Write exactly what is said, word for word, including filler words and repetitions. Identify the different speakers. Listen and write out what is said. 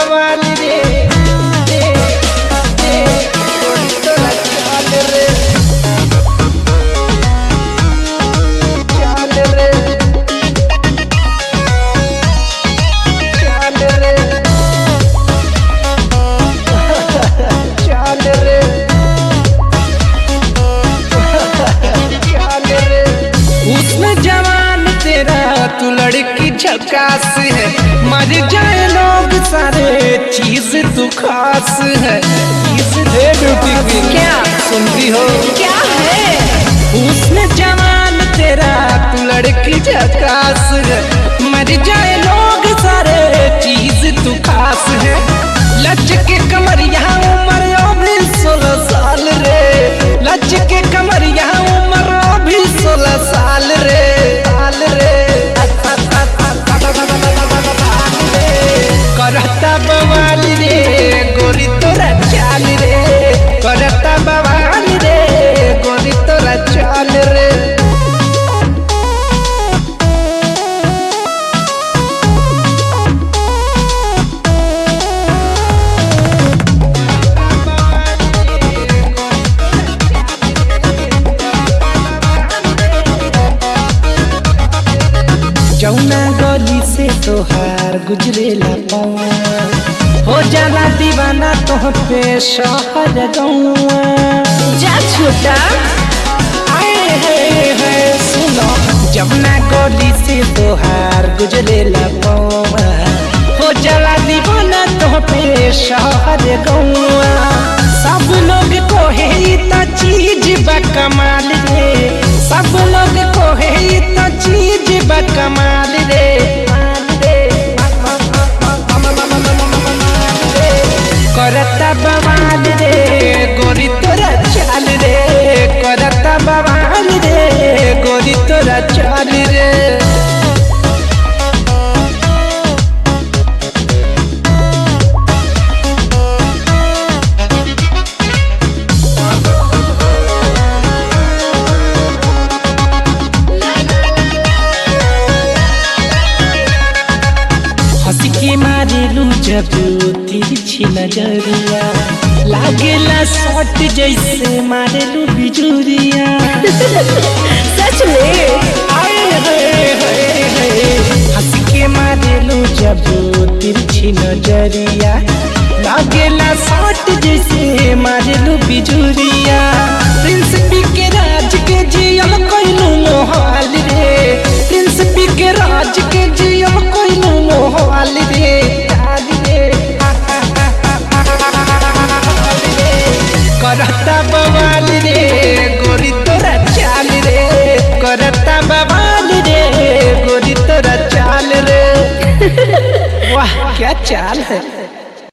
Speaker 1: बवाल रे रे रे गोरी तोरा चाल रे चाल रे चाल रे चाल रे चाल रे उसमें जवान तेरा तू लड़की झकास है मर जाए लोग सारे चीज तू खास है है ब्यूटी क्वीन
Speaker 2: क्या
Speaker 1: सुनती हो
Speaker 2: क्या है
Speaker 1: उसमें जवान तेरा तू लड़की झकास है मर जाए लोग सारे चीज तू खास है लच के कमर यहाँ उम्र अभी सोलह साल रे लच के कमर यहाँ उम्र अभी सोलह साल रे साल रे करता बवाल रे गोरी तोरा चाल रे करता बवाल रे गोरी तोरा चाल रे जौना गली से तोहार गुजरेला पौआ हो जाला दीवाना तोह पे शहर गौआ
Speaker 2: जा छोटा
Speaker 1: आए है है सुनो जौना गली से तोहार गुजरेला पौआ हो जाला दीवाना तोह पे शहर गौआ सब लोग कोहे त चीज बा कमाल रे सब लोग कोहे त चीज बा कमाल रे करता बवाल रे गोरी तोरा चाल रे करता बवाल रे गोरी तोरा चाल रे हंसी के मारेलू जब तिरछी नजरिया लागेला शॉट जैसे मारेलू बिजुरिया
Speaker 2: सच में
Speaker 1: आए हाय हाय हाय हंसी के मारेलू जब तिरछी नजरिया लागेला शॉट जैसे मारेलू बिजुरिया प्रिंस पी के राज के जियल कोइलू मोहाल रे प्रिंस पी के राज के जियल कोइलू मोहाल रे आज रे करता बवाल रे गोरी तोरा चाल रे करता बवाल रे गोरी तोरा चाल रे वाह क्या चाल है।